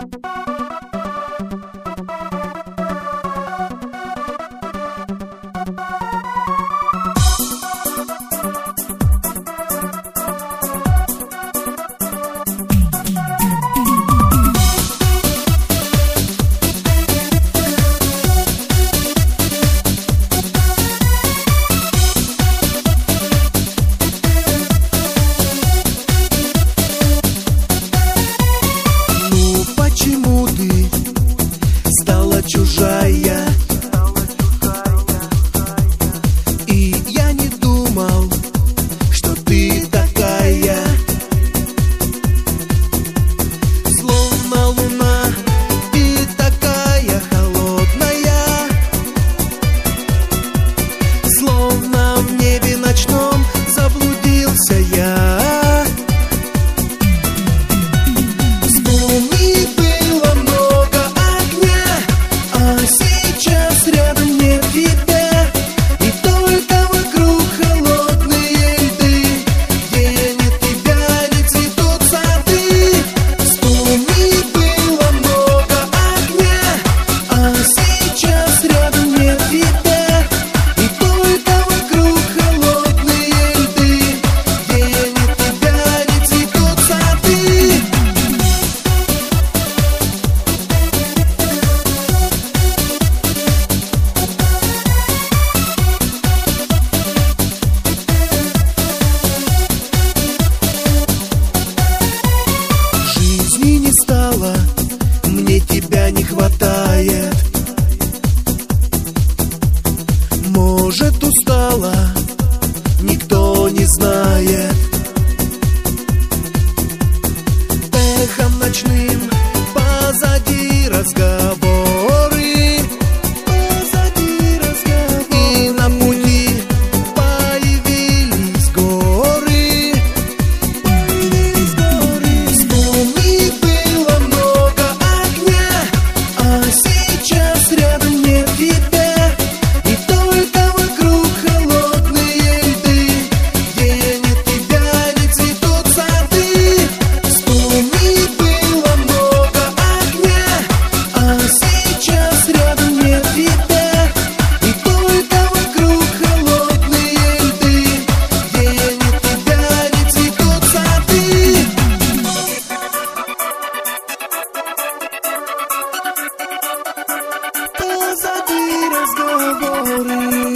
Чужая, и я не думал, что ты такая, словно луна, и такая холодная, словно в небе ночном заблудился я. Мне тебя не хватает. Может, устала, никто не знает. Эхом ночным позади разговоры, позади разговоры. И на пути появились горы, появились горы. Вспомни, было много огня, а сейчас рядом нет тебя, и только вокруг холодные льды, где нет тебя не цветут сады. Вспомни, было много огня, а сейчас рядом нет тебя, и только вокруг холодные льды, где нет тебя не цветут сады. Позади разговоры.